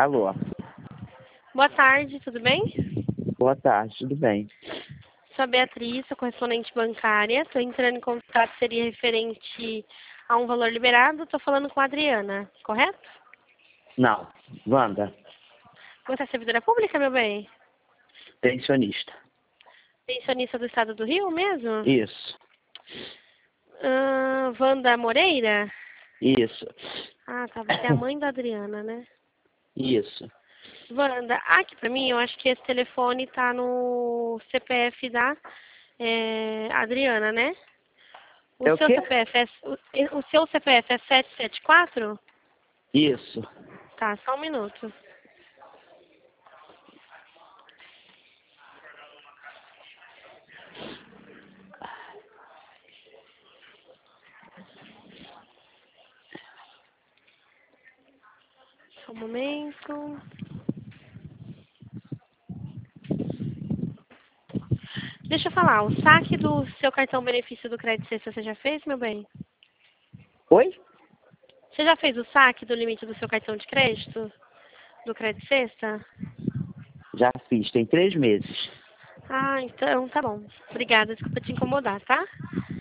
Alô, Boa tarde, tudo bem? boa tarde, tudo bem? Sou a Beatriz, sou correspondente bancária. Estou entrando em contato, seria referente a um valor liberado. Estou falando com a Adriana, correto? Não, Wanda, Você é servidora pública, meu bem? pensionista. Pensionista do estado do Rio mesmo? Isso, Wanda Moreira? isso, Ah, tá. Você é a mãe da Adriana, né? isso. Wanda, aqui pra mim, eu acho que esse telefone tá no CPF da Adriana, né? O É o seu quê? CPF o seu CPF é 774? Isso. Tá, só um minuto. Só um momento. Deixa eu falar, o saque do seu cartão benefício do Crédito Sexta você já fez, meu bem? Oi? Você já fez o saque do limite do seu cartão de crédito? Do Crédito Sexta? Já fiz, tem 3 meses. Ah, então tá bom. Obrigada, desculpa te incomodar, tá?